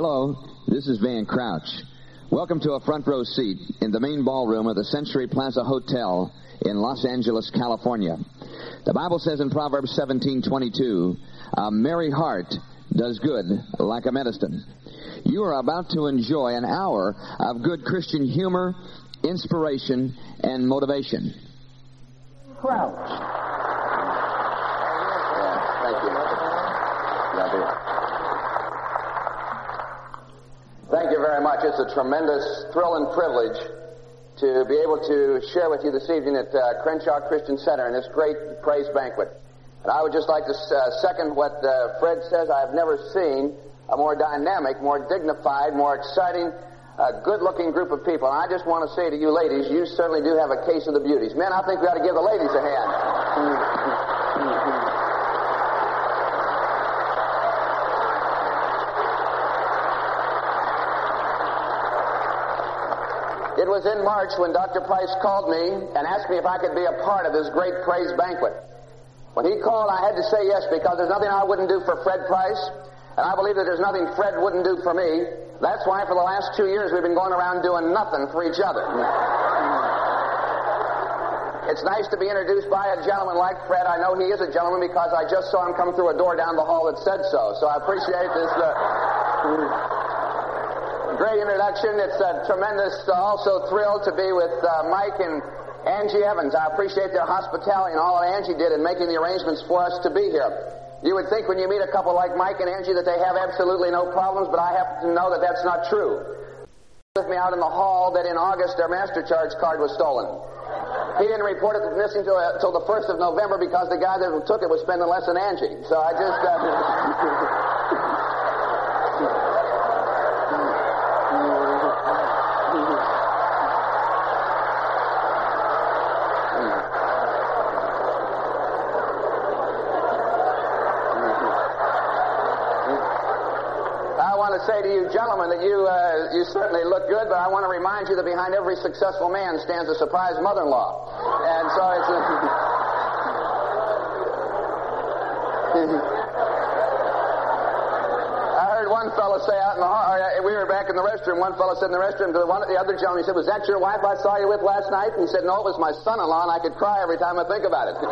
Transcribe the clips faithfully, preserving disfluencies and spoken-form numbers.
Hello, this is Van Crouch. Welcome to a front row seat in the main ballroom of the Century Plaza Hotel in Los Angeles, California. The Bible says in Proverbs seventeen twenty-two, a merry heart does good like a medicine. You are about to enjoy an hour of good Christian humor, inspiration, and motivation. Crouch. Yeah, thank you. Yeah, Thank you very much. It's a tremendous thrill and privilege to be able to share with you this evening at uh, Crenshaw Christian Center in this great praise banquet. And I would just like to uh, second what uh, Fred says. I've never seen a more dynamic, more dignified, more exciting, uh, good-looking group of people. And I just want to say to you ladies, you certainly do have a case of the beauties. Men, I think we ought to give the ladies a hand. It was in March when Doctor Price called me and asked me if I could be a part of this great praise banquet. When he called, I had to say yes, because there's nothing I wouldn't do for Fred Price, and I believe that there's nothing Fred wouldn't do for me. That's why for the last two years we've been going around doing nothing for each other. It's nice to be introduced by a gentleman like Fred. I know he is a gentleman because I just saw him come through a door down the hall that said so. So I appreciate this uh, great introduction. It's a tremendous uh, also thrill to be with uh, Mike and Angie Evans. I appreciate their hospitality and all that Angie did in making the arrangements for us to be here. You would think when you meet a couple like Mike and Angie that they have absolutely no problems, but I happen to know that that's not true. With me out in the hall that in August their master charge card was stolen. He didn't report it missing till, uh, till the first of November because the guy that took it was spending less than Angie. So I just... Uh, say to you gentlemen that you uh, you certainly look good, but I want to remind you that behind every successful man stands a surprise mother-in-law. And so it's... I heard one fellow say out in the hall, uh, we were back in the restroom, one fellow said in the restroom to one, the other gentleman, he said, was that your wife I saw you with last night? And he said, no, it was my son-in-law, and I could cry every time I think about it.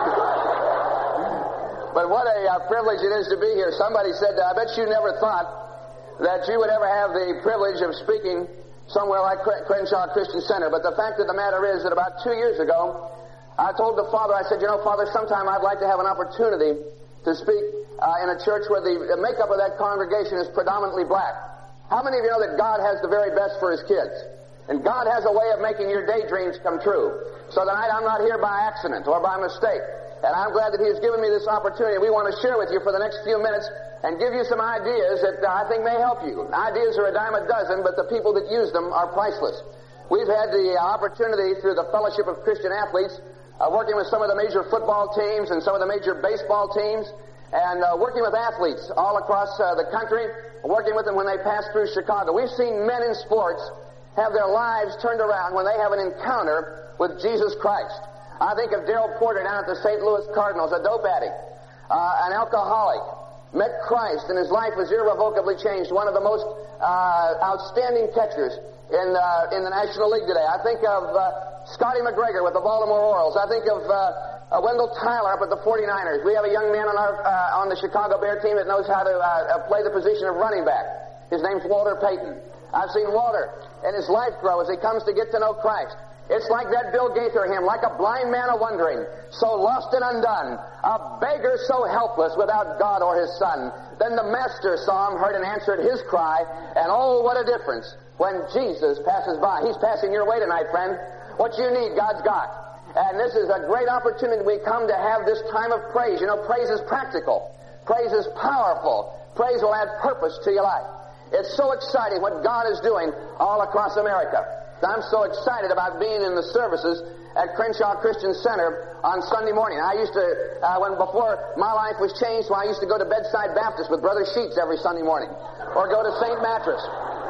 But what a uh, privilege it is to be here. Somebody said, I bet you never thought that you would ever have the privilege of speaking somewhere like Crenshaw Christian Center. But the fact of the matter is that about two years ago, I told the Father, I said, you know, Father, sometime I'd like to have an opportunity to speak uh, in a church where the, the makeup of that congregation is predominantly black. How many of you know that God has the very best for His kids? And God has a way of making your daydreams come true. So tonight I'm not here by accident or by mistake. And I'm glad that He has given me this opportunity. We want to share with you for the next few minutes and give you some ideas that uh, I think may help you. Ideas are a dime a dozen, but the people that use them are priceless. We've had the opportunity through the Fellowship of Christian Athletes, uh, working with some of the major football teams and some of the major baseball teams, and uh, working with athletes all across uh, the country, working with them when they pass through Chicago. We've seen men in sports have their lives turned around when they have an encounter with Jesus Christ. I think of Darrell Porter down at the Saint Louis Cardinals, a dope addict, uh, an alcoholic, met Christ, and his life was irrevocably changed. One of the most uh, outstanding catchers in uh, in the National League today. I think of uh, Scotty McGregor with the Baltimore Orioles. I think of uh, uh, Wendell Tyler up at the forty-niners. We have a young man on our uh, on the Chicago Bear team that knows how to uh, play the position of running back. His name's Walter Payton. I've seen Walter and his life grow as he comes to get to know Christ. It's like that Bill Gaither hymn, like a blind man a-wandering, so lost and undone, a beggar so helpless without God or His Son. Then the Master saw him, heard and answered his cry, and oh, what a difference when Jesus passes by. He's passing your way tonight, friend. What you need, God's got. And this is a great opportunity we come to have this time of praise. You know, praise is practical. Praise is powerful. Praise will add purpose to your life. It's so exciting what God is doing all across America. I'm so excited about being in the services at Crenshaw Christian Center on Sunday morning. I used to, uh, when before my life was changed, so I used to go to Bedside Baptist with Brother Sheets every Sunday morning, or go to Saint Mattress.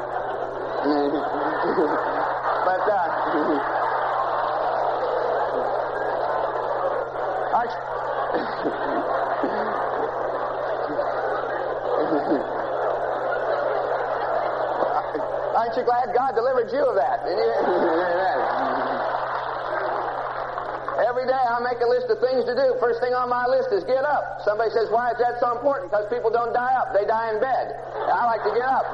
but uh, Arch- Aren't you glad God delivered you of that? Every day I make a list of things to do. First thing on my list is get up. Somebody says, why is that so important? Because people don't die up. They die in bed. I like to get up.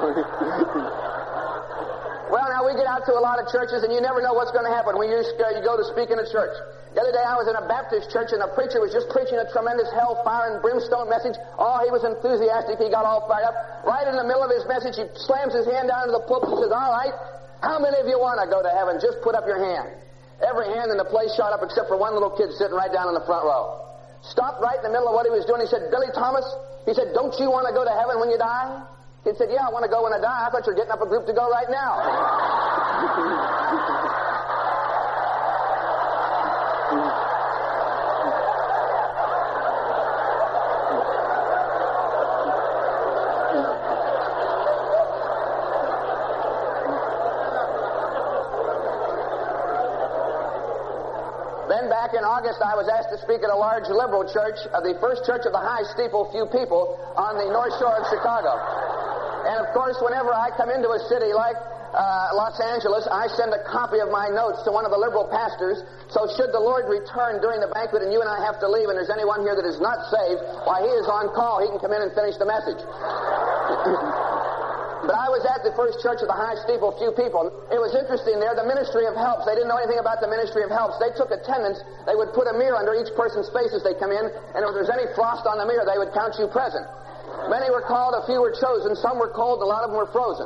Well, now we get out to a lot of churches and you never know what's going to happen when you, uh, you go to speak in a church. The other day I was in a Baptist church and the preacher was just preaching a tremendous hellfire and brimstone message. Oh, he was enthusiastic. He got all fired up. Right in the middle of his message, he slams his hand down to the pulpit and says, all right, how many of you want to go to heaven? Just put up your hand. Every hand in the place shot up except for one little kid sitting right down in the front row. Stopped right in the middle of what he was doing. He said, Billy Thomas, he said, don't you want to go to heaven when you die? He said, yeah, I want to go when I die. I thought you were getting up a group to go right now. Then back in August, I was asked to speak at a large liberal church, uh, the first church of the high steeple, few people, on the North Shore of Chicago. And of course, whenever I come into a city like uh, Los Angeles, I send a copy of my notes to one of the liberal pastors. So should the Lord return during the banquet and you and I have to leave and there's anyone here that is not saved, why, he is on call. He can come in and finish the message. But I was at the first church of the high steeple, few people. It was interesting there, the ministry of helps. They didn't know anything about the ministry of helps. They took attendance. They would put a mirror under each person's face as they come in, and if there's any frost on the mirror, they would count you present. Many were called, a few were chosen, some were cold, a lot of them were frozen.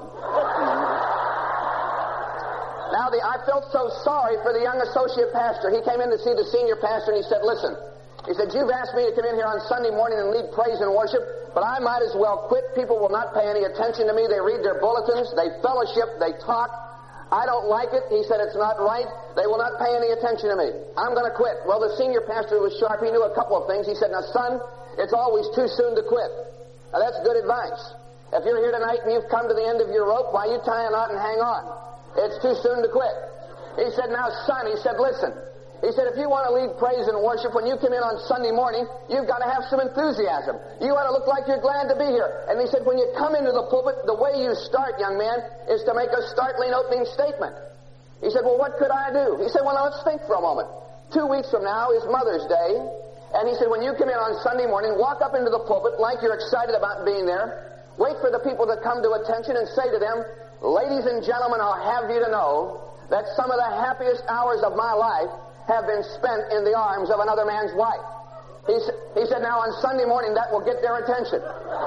Now, the, I felt so sorry for the young associate pastor. He came in to see the senior pastor, and he said, listen, he said, you've asked me to come in here on Sunday morning and lead praise and worship, but I might as well quit. People will not pay any attention to me. They read their bulletins, they fellowship, they talk. I don't like it. He said, it's not right. They will not pay any attention to me. I'm going to quit. Well, the senior pastor was sharp. He knew a couple of things. He said, now, son, it's always too soon to quit. Now, that's good advice. If you're here tonight and you've come to the end of your rope, why, you tie a knot and hang on. It's too soon to quit. He said, now, son, he said, listen. He said, if you want to lead praise and worship, when you come in on Sunday morning, you've got to have some enthusiasm. You ought to look like you're glad to be here. And he said, when you come into the pulpit, the way you start, young man, is to make a startling opening statement. He said, well, what could I do? He said, well, now, let's think for a moment. Two weeks from now is Mother's Day. And he said, when you come in on Sunday morning, walk up into the pulpit like you're excited about being there. Wait for the people to come to attention and say to them, ladies and gentlemen, I'll have you to know that some of the happiest hours of my life have been spent in the arms of another man's wife. He, sa- he said, now on Sunday morning, that will get their attention.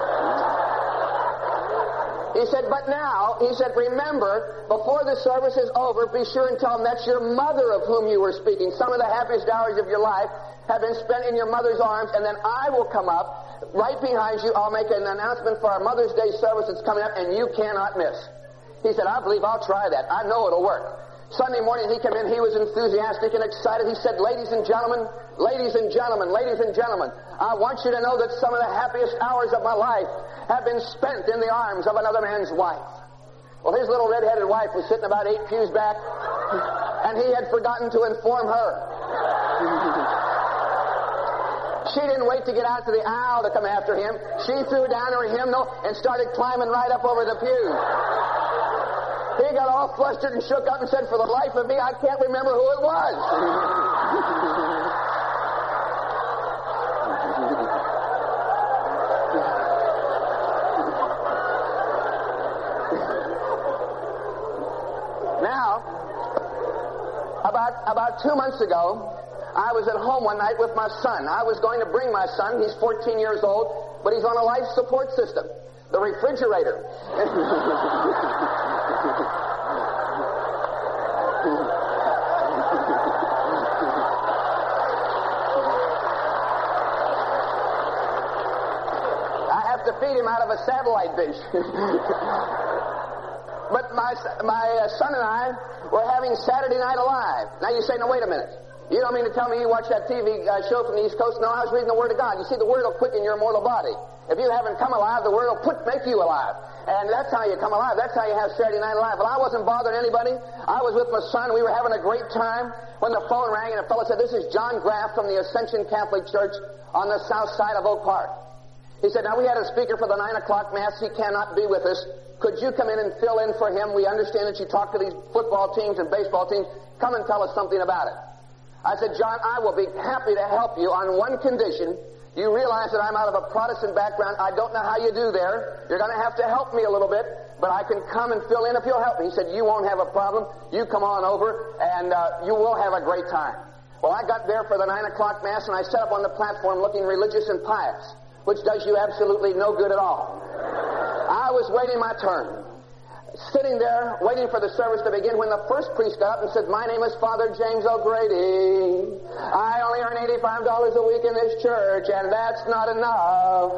He said, but now, he said, remember, before the service is over, be sure and tell them that's your mother of whom you were speaking. Some of the happiest hours of your life have been spent in your mother's arms, and then I will come up right behind you. I'll make an announcement for our Mother's Day service that's coming up, and you cannot miss. He said, I believe I'll try that. I know it'll work. Sunday morning he came in, he was enthusiastic and excited. He said, ladies and gentlemen, ladies and gentlemen, ladies and gentlemen, I want you to know that some of the happiest hours of my life have been spent in the arms of another man's wife. Well, his little red-headed wife was sitting about eight pews back, and he had forgotten to inform her. She didn't wait to get out to the aisle to come after him. She threw down her hymnal and started climbing right up over the pews. He got all flustered and shook up and said, for the life of me, I can't remember who it was. Now, about, about two months ago, I was at home one night with my son. I was going to bring my son. He's fourteen years old, but he's on a life support system. The refrigerator. I have to feed him out of a satellite dish. But my, my uh, son and I were having Saturday Night Alive. Now you say, no, wait a minute. You don't mean to tell me you watch that T V uh, show from the East Coast? No, I was reading the Word of God. You see, the Word will quicken your mortal body. If you haven't come alive, the Word will put, make you alive. And that's how you come alive. That's how you have Saturday Night Alive. Well, I wasn't bothering anybody. I was with my son. We were having a great time when the phone rang and a fellow said, this is John Graff from the Ascension Catholic Church on the south side of Oak Park. He said, now we had a speaker for the nine o'clock Mass. He cannot be with us. Could you come in and fill in for him? We understand that you talk to these football teams and baseball teams. Come and tell us something about it. I said, John, I will be happy to help you on one condition. You realize that I'm out of a Protestant background. I don't know how you do there. You're going to have to help me a little bit, but I can come and fill in if you'll help me. He said, you won't have a problem. You come on over, and uh, you will have a great time. Well, I got there for the nine o'clock Mass, and I sat up on the platform looking religious and pious, which does you absolutely no good at all. I was waiting my turn, sitting there waiting for the service to begin when the first priest got up and said, my name is Father James O'Grady. I only earn eighty-five dollars a week in this church, and that's not enough.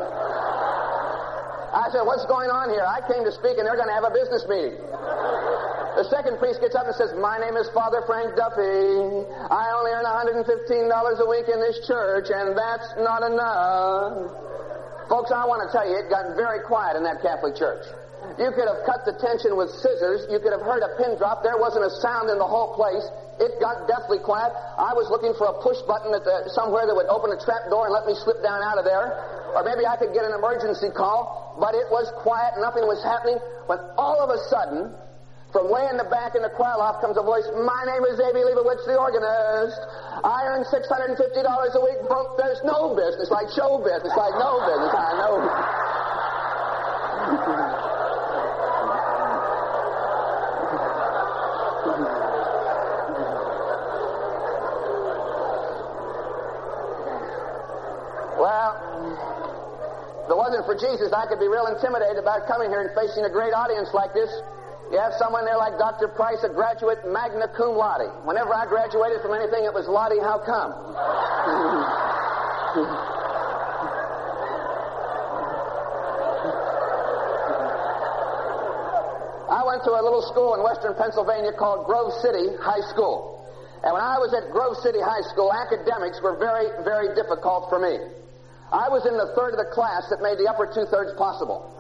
I said, what's going on here? I came to speak, and they're going to have a business meeting. The second priest gets up and says, my name is Father Frank Duffy. I only earn one hundred fifteen dollars a week in this church, and that's not enough. Folks, I want to tell you, it got very quiet in that Catholic church. You could have cut the tension with scissors. You could have heard a pin drop. There wasn't a sound in the whole place. It got deathly quiet. I was looking for a push button at the, somewhere that would open a trap door and let me slip down out of there. Or maybe I could get an emergency call. But it was quiet. Nothing was happening. When all of a sudden, from way in the back in the choir loft comes a voice, my name is A B Leibowitz, the organist. I earn six hundred fifty dollars a week. There's no business like show business, like no business. I know. Well, if it wasn't for Jesus, I could be real intimidated about coming here and facing a great audience like this. You have someone there like Doctor Price, a graduate magna cum laude. Whenever I graduated from anything, it was Lottie, how come? I went to a little school in western Pennsylvania called Grove City High School. And when I was at Grove City High School, academics were very, very difficult for me. I was in the third of the class that made the upper two-thirds possible.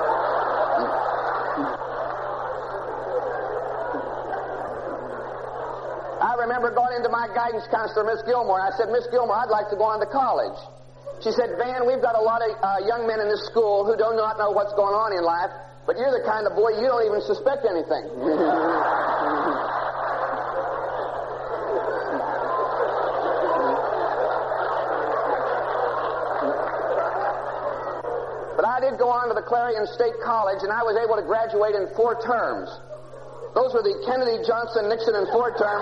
I remember going into my guidance counselor, Miss Gilmore. I said, Miss Gilmore, I'd like to go on to college. She said, Van, we've got a lot of uh, young men in this school who do not know what's going on in life, but you're the kind of boy you don't even suspect anything. But I did go on to the Clarion State College, and I was able to graduate in four terms. Those were the Kennedy, Johnson, Nixon, and Ford terms.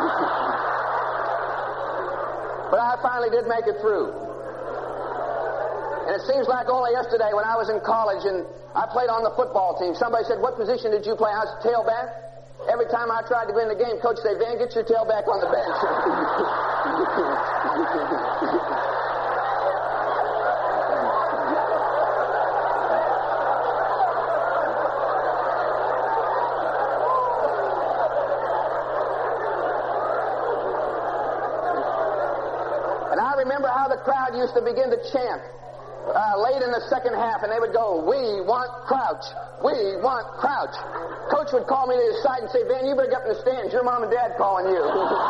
But I finally did make it through. And it seems like only yesterday when I was in college and I played on the football team, somebody said, what position did you play? I was tailback. Every time I tried to win the game, Coach would say, Van, get your tailback on the bench. Remember how the crowd used to begin to chant uh, late in the second half, and they would go, we want Crouch, we want Crouch. Coach would call me to his side and say, Van, you better get up in the stands. Your mom and dad calling you.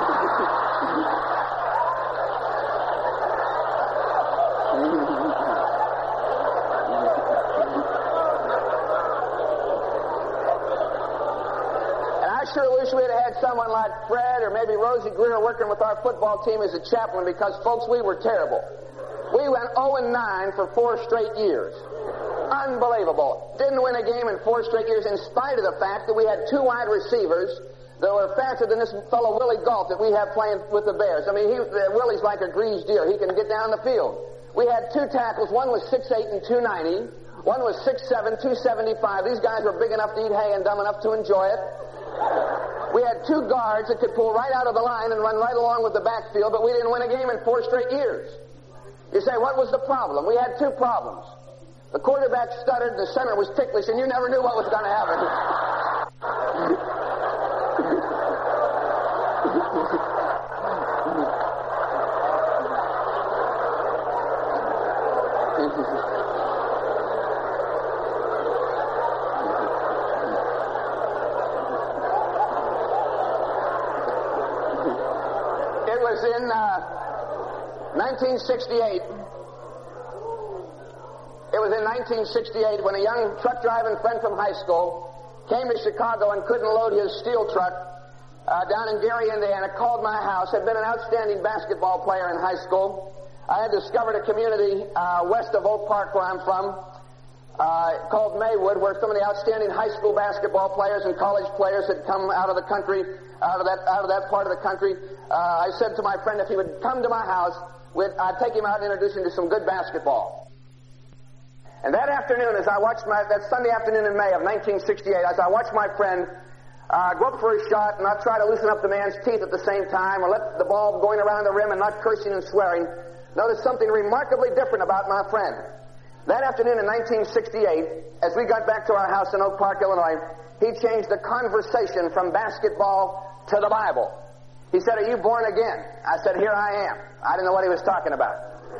Sure wish we had had someone like Fred or maybe Rosie Greer working with our football team as a chaplain, because, folks, we were terrible. We went oh and nine for four straight years. Unbelievable. Didn't win a game in four straight years in spite of the fact that we had two wide receivers that were faster than this fellow Willie Galt that we have playing with the Bears. I mean, he, uh, Willie's like a greased deer. He can get down the field. We had two tackles. One was six eight and two ninety. One was six seven, two seventy-five. These guys were big enough to eat hay and dumb enough to enjoy it. We had two guards that could pull right out of the line and run right along with the backfield, but we didn't win a game in four straight years. You say, what was the problem? We had two problems. The quarterback stuttered, the center was ticklish, and you never knew what was going to happen. It was in uh, nineteen sixty-eight. It was in nineteen sixty-eight when a young truck-driving friend from high school came to Chicago and couldn't load his steel truck uh, down in Gary, Indiana, called my house, had been an outstanding basketball player in high school. I had discovered a community uh, west of Oak Park, where I'm from, uh, called Maywood, where some of the outstanding high school basketball players and college players had come out of the country, out of that out of that part of the country. Uh, I said to my friend if he would come to my house, we'd, I'd take him out and introduce him to some good basketball. And that afternoon, as I watched my, that Sunday afternoon in May of nineteen sixty-eight, as I watched my friend uh, go up for a shot and not try to loosen up the man's teeth at the same time or let the ball going around the rim and not cursing and swearing, noticed something remarkably different about my friend. That afternoon in nineteen sixty-eight, as we got back to our house in Oak Park, Illinois, he changed the conversation from basketball to the Bible. He said, "Are you born again?" I said, "Here I am." I didn't know what he was talking about.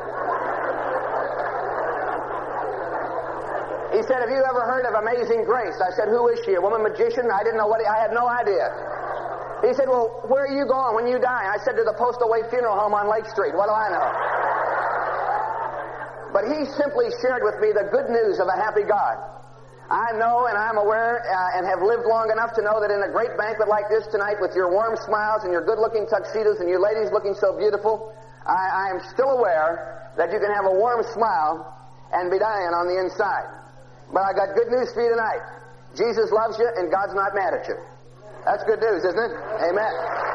He said, "Have you ever heard of Amazing Grace?" I said, "Who is she? A woman magician?" I didn't know what he, I had no idea. He said, "Well, where are you going when you die?" I said, "To the Postal Way Funeral Home on Lake Street." What do I know? But he simply shared with me the good news of a happy God. I know and I'm aware uh, and have lived long enough to know that in a great banquet like this tonight, with your warm smiles and your good-looking tuxedos and you ladies looking so beautiful, I, I am still aware that you can have a warm smile and be dying on the inside. But I got good news for you tonight. Jesus loves you and God's not mad at you. That's good news, isn't it? Amen.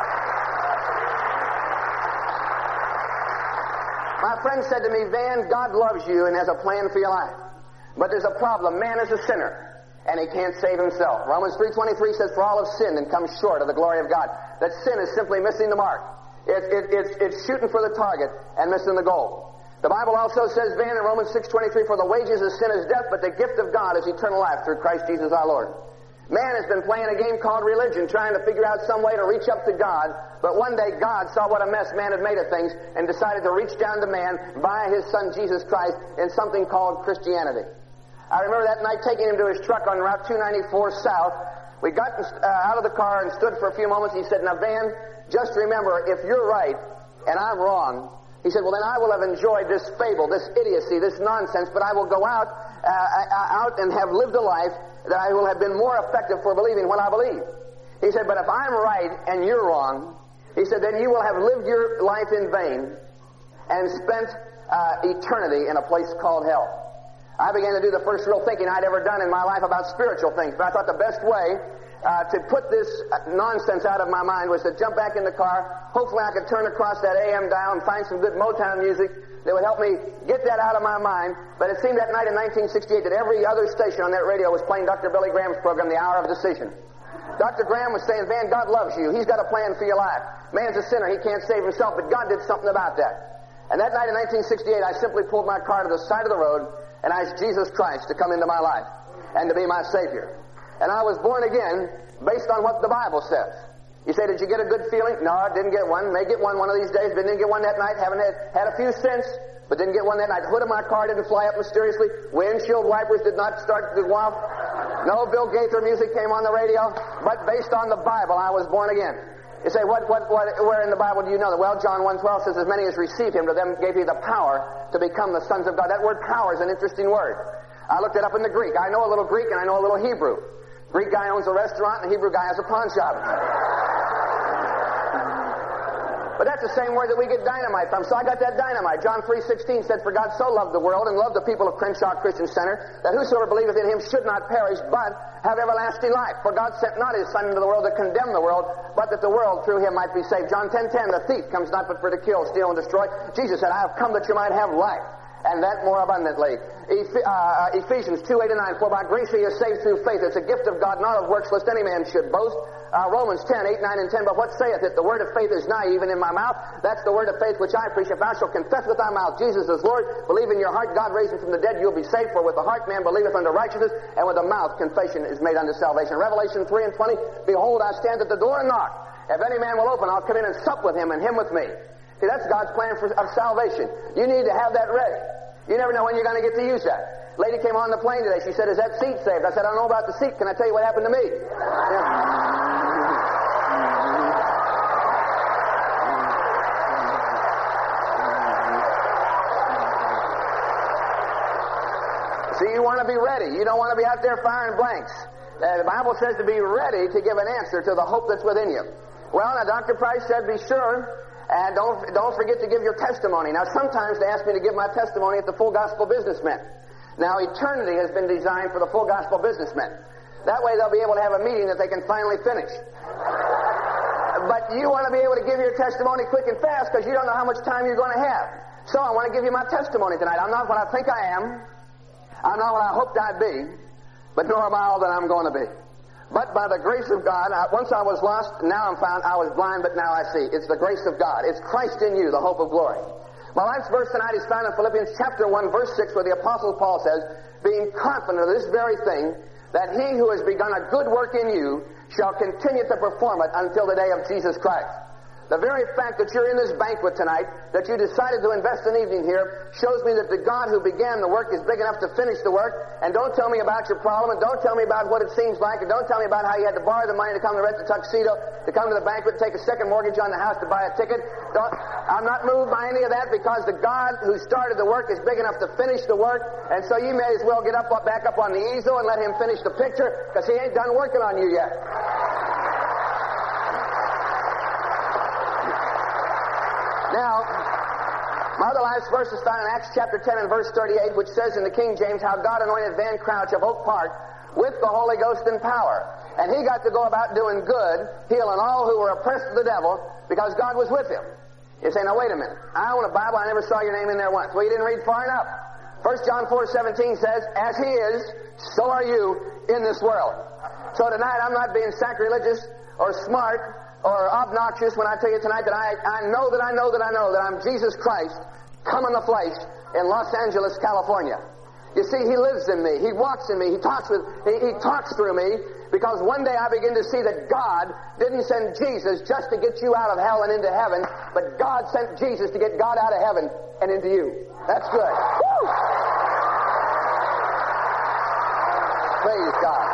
My friend said to me, "Van, God loves you and has a plan for your life. But there's a problem. Man is a sinner, and he can't save himself." Romans three twenty-three says, "For all have sinned and come short of the glory of God." That sin is simply missing the mark. It, it, it's, it's shooting for the target and missing the goal. The Bible also says, Van, in Romans six twenty-three, "For the wages of sin is death, but the gift of God is eternal life through Christ Jesus our Lord." Man has been playing a game called religion, trying to figure out some way to reach up to God, but one day God saw what a mess man had made of things and decided to reach down to man via his Son Jesus Christ in something called Christianity. I remember that night taking him to his truck on Route two ninety-four South. We got uh, out of the car and stood for a few moments. He said, "Now, Van, just remember, if you're right and I'm wrong," he said, "well, then I will have enjoyed this fable, this idiocy, this nonsense, but I will go out, uh, out and have lived a life that I will have been more effective for believing what I believe." He said, "But if I'm right and you're wrong," he said, "then you will have lived your life in vain and spent uh, eternity in a place called hell." I began to do the first real thinking I'd ever done in my life about spiritual things, but I thought the best way uh, to put this nonsense out of my mind was to jump back in the car. Hopefully I could turn across that A M dial and find some good Motown music that would help me get that out of my mind. But it seemed that night in nineteen sixty-eight that every other station on that radio was playing Doctor Billy Graham's program, The Hour of Decision. Doctor Graham was saying, "Van, God loves you. He's got a plan for your life. Man's a sinner. He can't save himself, but God did something about that." And that night in nineteen sixty-eight, I simply pulled my car to the side of the road and asked Jesus Christ to come into my life and to be my Savior. And I was born again based on what the Bible says. You say, "Did you get a good feeling?" No, I didn't get one. May get one one of these days, but didn't get one that night. Haven't had, had a few since, but didn't get one that night. Hood of my car didn't fly up mysteriously. Windshield wipers did not start to go off. No Bill Gaither music came on the radio. But based on the Bible, I was born again. You say, what, what, what, where in the Bible do you know that? Well, John one twelve says, "As many as received him, to them gave he the power to become the sons of God." That word power is an interesting word. I looked it up in the Greek. I know a little Greek and I know a little Hebrew. Greek guy owns a restaurant and the Hebrew guy has a pawn shop. But that's the same word that we get dynamite from. So I got that dynamite. John three sixteen said, "For God so loved the world and loved the people of Crenshaw Christian Center, that whosoever believeth in him should not perish, but have everlasting life. For God sent not his Son into the world to condemn the world, but that the world through him might be saved." John ten ten, "The thief comes not but for to kill, steal, and destroy." Jesus said, "I have come that you might have life, and that more abundantly." Eph- uh, Ephesians two eight and nine, "For by grace are you saved through faith. It's a gift of God, not of works, lest any man should boast." Uh, Romans ten eight, nine, and ten, "But what saith it? The word of faith is nigh, even in my mouth. That's the word of faith which I preach. If thou shalt confess with thy mouth Jesus is Lord, believe in your heart God raised him from the dead, you'll be saved. For with the heart man believeth unto righteousness, and with the mouth confession is made unto salvation." Revelation three and twenty, "Behold, I stand at the door and knock. If any man will open, I'll come in and sup with him, and him with me." See, that's God's plan for, of salvation. You need to have that ready. You never know when you're going to get to use that. Lady came on the plane today. She said, "Is that seat saved?" I said, "I don't know about the seat. Can I tell you what happened to me?" Yeah. See, you want to be ready. You don't want to be out there firing blanks. Uh, the Bible says to be ready to give an answer to the hope that's within you. Well, now, Doctor Price said be sure, and don't, don't forget to give your testimony. Now, sometimes they ask me to give my testimony at the Full Gospel Businessmen. Now, eternity has been designed for the Full Gospel Businessmen. That way they'll be able to have a meeting that they can finally finish. But you want to be able to give your testimony quick and fast because you don't know how much time you're going to have. So I want to give you my testimony tonight. I'm not what I think I am. I'm not what I hoped I'd be. But nor am I all that I'm going to be. But by the grace of God, I, once I was lost, now I'm found. I was blind, but now I see. It's the grace of God. It's Christ in you, the hope of glory. My last verse tonight is found in Philippians chapter one, verse six, where the Apostle Paul says, being confident of this very thing, that he who has begun a good work in you shall continue to perform it until the day of Jesus Christ. The very fact that you're in this banquet tonight, that you decided to invest an evening here, shows me that the God who began the work is big enough to finish the work. And don't tell me about your problem, and don't tell me about what it seems like, and don't tell me about how you had to borrow the money to come to rent the tuxedo, to come to the banquet, take a second mortgage on the house to buy a ticket. Don't, I'm not moved by any of that because the God who started the work is big enough to finish the work. And so you may as well get up, back up on the easel and let him finish the picture because he ain't done working on you yet. Now, my other last verse is found in Acts chapter ten and verse thirty-eight, which says in the King James, how God anointed Van Crouch of Oak Park with the Holy Ghost and power. And he got to go about doing good, healing all who were oppressed of the devil, because God was with him. You say, now wait a minute. I own a Bible, I never saw your name in there once. Well, you didn't read far enough. First John four seventeen says, as he is, so are you in this world. So tonight, I'm not being sacrilegious or smart or obnoxious when I tell you tonight that I, I know that I know that I know that I'm Jesus Christ come in the flesh in Los Angeles, California. You see, he lives in me. He walks in me. He talks with he, he talks through me because one day I begin to see that God didn't send Jesus just to get you out of hell and into heaven, but God sent Jesus to get God out of heaven and into you. That's good. Woo! Praise God.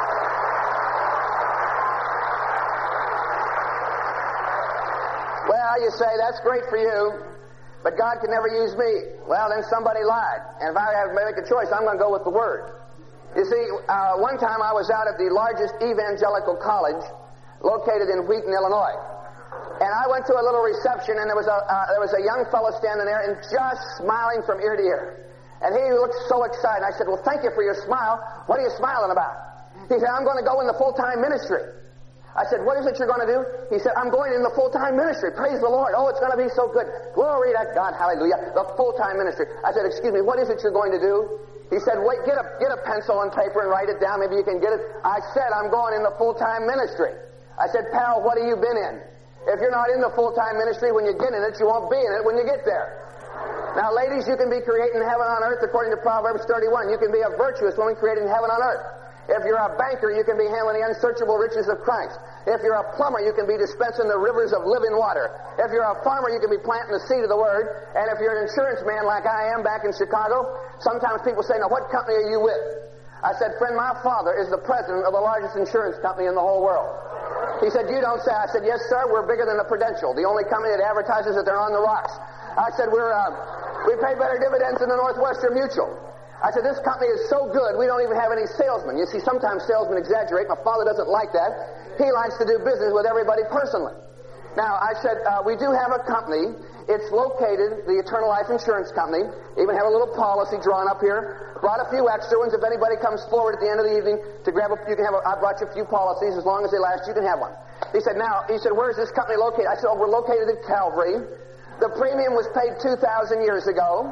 Well, you say, that's great for you, but God can never use me. Well, then somebody lied. And if I have to make a choice, I'm going to go with the Word. You see, uh, one time I was out at the largest evangelical college located in Wheaton, Illinois. And I went to a little reception, and there was a, uh, there was a young fellow standing there and just smiling from ear to ear. And he looked so excited. I said, well, thank you for your smile. What are you smiling about? He said, I'm going to go in the full-time ministry. I said, what is it you're going to do? He said, I'm going in the full-time ministry. Praise the Lord. Oh, it's going to be so good. Glory to God. Hallelujah. The full-time ministry. I said, excuse me, what is it you're going to do? He said, wait, get a, get a pencil and paper and write it down. Maybe you can get it. I said, I'm going in the full-time ministry. I said, pal, what have you been in? If you're not in the full-time ministry when you get in it, you won't be in it when you get there. Now, ladies, you can be creating heaven on earth according to Proverbs thirty-one. You can be a virtuous woman creating heaven on earth. If you're a banker, you can be handling the unsearchable riches of Christ. If you're a plumber, you can be dispensing the rivers of living water. If you're a farmer, you can be planting the seed of the Word. And if you're an insurance man like I am back in Chicago, sometimes people say, now what company are you with? I said, friend, my father is the president of the largest insurance company in the whole world. He said, you don't say. I said, yes, sir, we're bigger than the Prudential, the only company that advertises that they're on the rocks. I said, we're uh, we pay better dividends than the Northwestern Mutual. I said, this company is so good, we don't even have any salesmen. You see, sometimes salesmen exaggerate. My father doesn't like that. He likes to do business with everybody personally. Now, I said, uh, we do have a company. It's located, the Eternal Life Insurance Company. Even have a little policy drawn up here. Brought a few extra ones. If anybody comes forward at the end of the evening to grab a, you can have a, I brought you a few policies. As long as they last, you can have one. He said, now, he said, where's this company located? I said, oh, we're located at Calvary. The premium was paid two thousand years ago.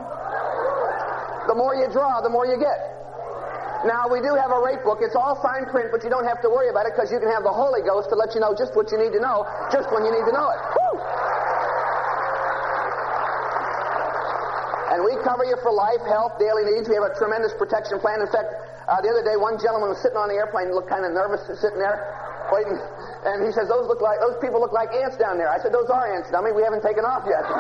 The more you draw, the more you get. Now, we do have a rate book. It's all fine print, but you don't have to worry about it because you can have the Holy Ghost to let you know just what you need to know, just when you need to know it. Woo! And we cover you for life, health, daily needs. We have a tremendous protection plan. In fact, uh, the other day, one gentleman was sitting on the airplane, looked kind of nervous, sitting there, waiting. And he says, those look like those people look like ants down there. I said, those are ants, dummy. We haven't taken off yet.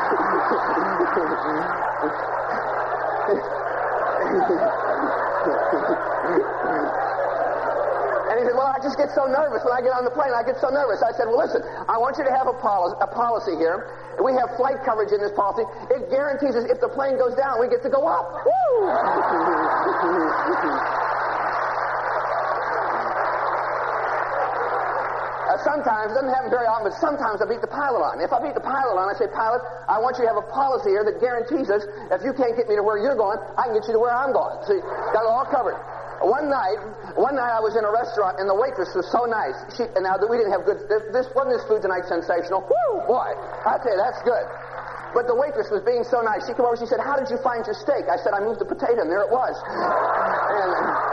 And he said, well, I just get so nervous when I get on the plane. I get so nervous. I said, well, listen, I want you to have a, poli- a policy here. We have flight coverage in this policy. It guarantees us if the plane goes down, we get to go up. Woo! Uh, sometimes, it doesn't happen very often, but sometimes I beat the pilot on. If I beat the pilot on, I say, pilot, I want you to have a policy here that guarantees us if you can't get me to where you're going, I can get you to where I'm going. See, got it all covered. One night, one night I was in a restaurant, and the waitress was so nice. She, and now that we didn't have good, this, this wasn't this food tonight sensational. Woo, boy, I tell you, that's good. But the waitress was being so nice. She came over, she said, how did you find your steak? I said, I moved the potato, and there it was. And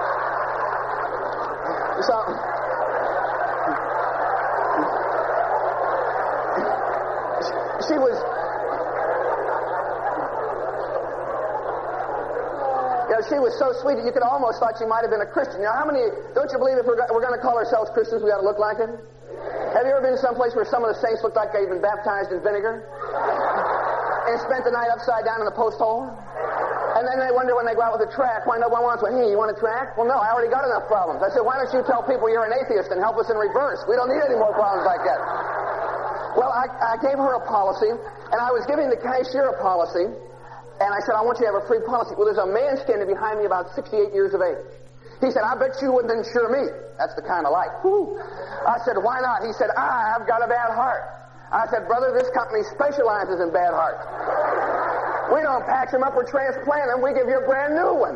so, she was, you know, she was so sweet that you could almost thought she might have been a Christian. Now, how many, don't you believe if we're, we're going to call ourselves Christians, we ought to look like it? Have you ever been someplace where some of the saints looked like they'd been baptized in vinegar? And spent the night upside down in the post hole? And then they wonder when they go out with a tract, why no one wants one. Hey, you want a tract? Well, no, I already got enough problems. I said, why don't you tell people you're an atheist and help us in reverse? We don't need any more problems like that. Well, I, I gave her a policy, and I was giving the cashier a policy, and I said, I want you to have a free policy. Well, there's a man standing behind me about sixty-eight years of age. He said, I bet you wouldn't insure me. That's the kind of life. Whew. I said, why not? He said, I've got a bad heart. I said, brother, this company specializes in bad hearts. We don't patch them up or transplant them. We give you a brand new one.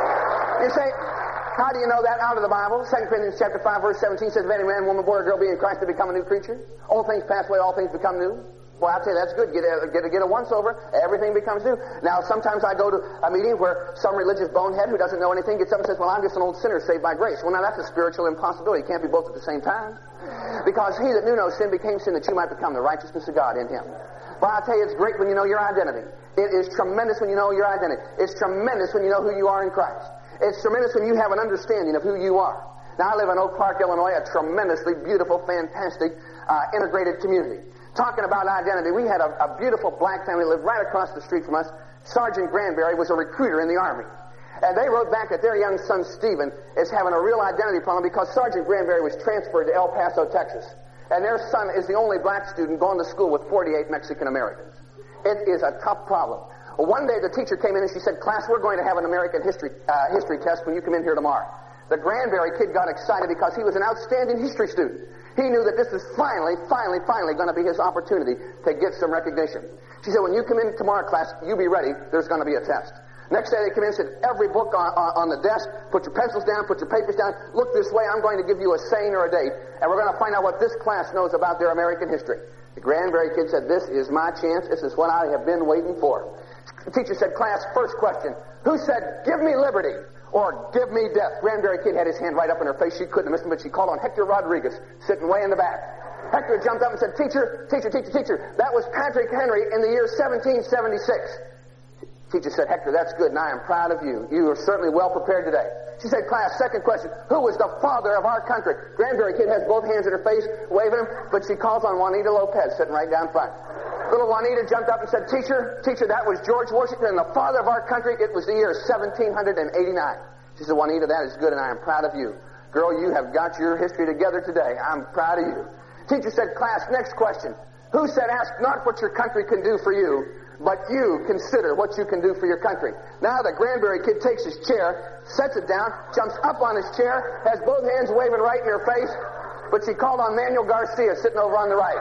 You say, how do you know that out of the Bible? Second Corinthians chapter five, verse seventeen says, if any man, woman, boy, or girl be in Christ to become a new creature, all things pass away, all things become new. Boy, I'll tell you, that's good. Get a, get a, get a once-over, everything becomes new. Now, sometimes I go to a meeting where some religious bonehead who doesn't know anything gets up and says, well, I'm just an old sinner saved by grace. Well, now, that's a spiritual impossibility. You can't be both at the same time. Because he that knew no sin became sin that you might become the righteousness of God in him. But I'll tell you, it's great when you know your identity. It is tremendous when you know your identity. It's tremendous when you know who you are in Christ. It's tremendous when you have an understanding of who you are. Now, I live in Oak Park, Illinois, a tremendously beautiful, fantastic, uh, integrated community. Talking about identity, we had a, a beautiful black family that lived right across the street from us. Sergeant Granberry was a recruiter in the Army. And they wrote back that their young son, Stephen, is having a real identity problem because Sergeant Granberry was transferred to El Paso, Texas. And their son is the only black student going to school with forty-eight Mexican Americans. It is a tough problem. Well, one day the teacher came in and she said, class, we're going to have an American history uh, history test when you come in here tomorrow. The Granberry kid got excited because he was an outstanding history student. He knew that this was finally, finally, finally going to be his opportunity to get some recognition. She said, when you come in tomorrow, class, you be ready. There's going to be a test. Next day they come in and said, every book on, on, on the desk, put your pencils down, put your papers down, look this way, I'm going to give you a saying or a date, and we're going to find out what this class knows about their American history. The Granberry kid said, this is my chance. This is what I have been waiting for. The teacher said, class, first question. Who said, give me liberty? Or give me death? Granberry kid had his hand right up in her face. She couldn't have missed him, but she called on Hector Rodriguez, sitting way in the back. Hector jumped up and said, teacher, teacher, teacher, teacher, that was Patrick Henry in the year seventeen seventy-six. Teacher said, Hector, that's good, and I am proud of you. You are certainly well prepared today. She said, class, second question, who was the father of our country? Granberry kid has both hands in her face, waving them, but she calls on Juanita Lopez, sitting right down front. Little Juanita jumped up and said, teacher, teacher, that was George Washington, the father of our country. It was the year seventeen eighty-nine. She said, Juanita, that is good, and I am proud of you. Girl, you have got your history together today. I'm proud of you. Teacher said, class, next question. Who said, ask not what your country can do for you, but you consider what you can do for your country? Now the Granberry kid takes his chair, sets it down, jumps up on his chair, has both hands waving right in her face, but she called on Manuel Garcia sitting over on the right.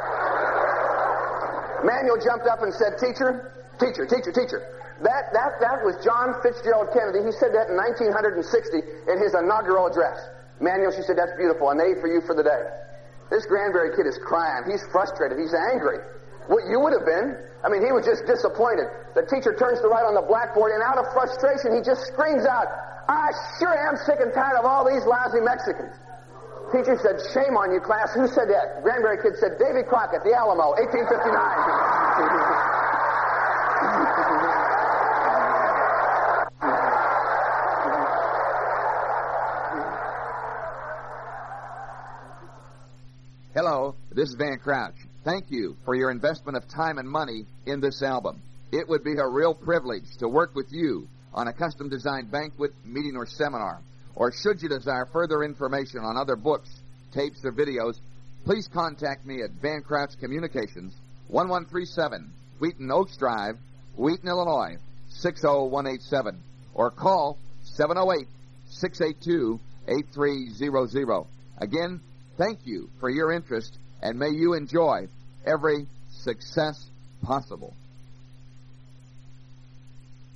Manuel jumped up and said, teacher, teacher, teacher, teacher. That, that, that was John Fitzgerald Kennedy. He said that in nineteen sixty in his inaugural address. Manuel, she said, that's beautiful. An A for you for the day. This Granberry kid is crying. He's frustrated. He's angry. What you would have been. I mean, he was just disappointed. The teacher turns to write on the blackboard, and out of frustration, he just screams out, I sure am sick and tired of all these lousy Mexicans. Teacher said, shame on you, class. Who said that? Granberry kid said, Davy Crockett, the Alamo, eighteen fifty-nine. Hello, this is Van Crouch. Thank you for your investment of time and money in this album. It would be a real privilege to work with you on a custom-designed banquet, meeting, or seminar. Or should you desire further information on other books, tapes, or videos, please contact me at Van Crouch Communications, one one three seven Wheaton Oaks Drive, Wheaton, Illinois, six oh one eight seven, or call seven oh eight, six eight two, eight three zero zero. Again, thank you for your interest, and may you enjoy every success possible.